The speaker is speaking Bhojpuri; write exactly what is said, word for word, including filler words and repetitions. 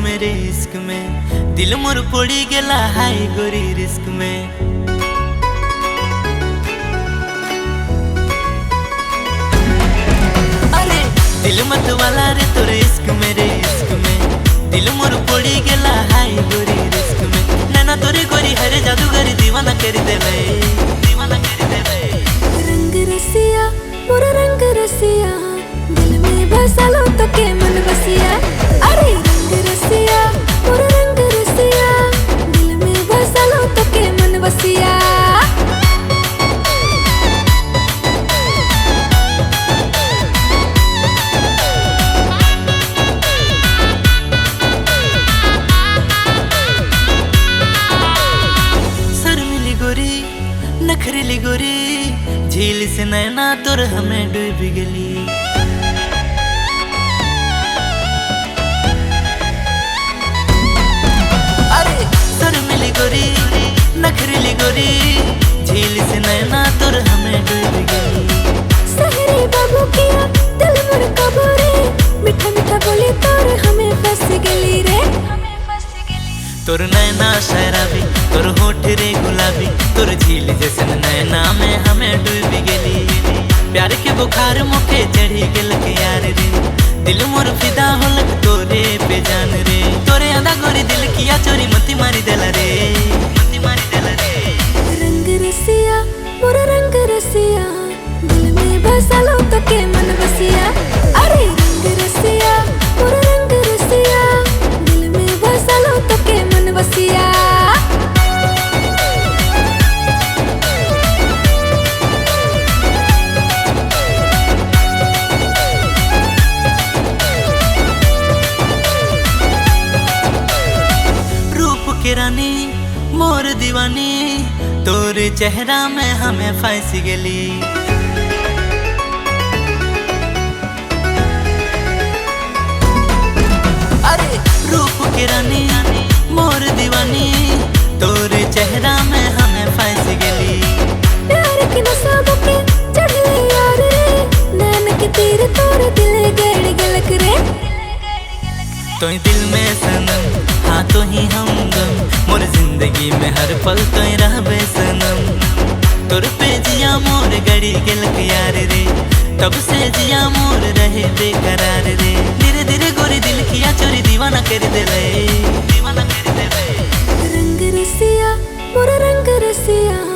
मेरे इश्क में, दिल मोर पड़ी गेला हाई गोरी रिस्क में। अरे दिल मत वाला रे तोर इश्क मेरे इश्क में, दिल मोर पड़ी गेला हाई गोरी रिस्क में। नैना तोरी गोरी हरे जादूगरी दीवाना कर देले, दीवाना कर देले। रंग रसिया मोर रंग रसिया, दिल में बसा लो तो के मन बसिया। अरे रंग रसिया मोर रंग रसिया, दिल में बसा लो तो के मन बसिया। शर्मिली गोरी नखरीली गोरी, झील से नैना तोर हमें डूब गली। अरे शर्मिली गोरी नखरीली गोरी, झील से नैना तोर हमें डूब गली। सहरी बाबू किया दिल मोर काबू रे, मीठा मीठा बोली तोर हमें फंस गली रे, हमें फंस गली। तोर नैना शराबी तोर होठ रे गुलाबी, तोर झील जैसन नैना में हमें डूब गली। प्यार के बुखार मुखे चढ़ी गेल के यार रे, दिल मोर फिदा होलक तोरे पे जान रे। तोरे आधा गोरी दिल किया चोरी मती मारी देला रे, मती मारी देला रे। रंग रसिया मोर रंग रसिया, दिल में बसा लो तो के मन बसिया। अरे रंग रसिया मोर रंग रसिया, दिल में बसा लो तो के मन बसिया। के रानी मोर दीवानी, तोरे चेहरा में हमें फंस गली। अरे रूप के रानी मोर दीवानी, तोरे चेहरा में हमें फंस गली। प्यार की नशा के चढ़ ले यार रे, नैन के तीर तोर दिल गड़ गलक रे। तो दिल में सनम हाँ तो ही हमदम, मोर जिंदगी में हर पल तो रहबे सनम। तोर पे जिया मोर गड़ी गेल के यार रे, तब से जिया मोर रहे बेकरार रे। धीरे धीरे गोरी दिल किया चोरी दीवाना कर देले, दीवाना कर देले। रंग रसिया मोर रंग रसिया,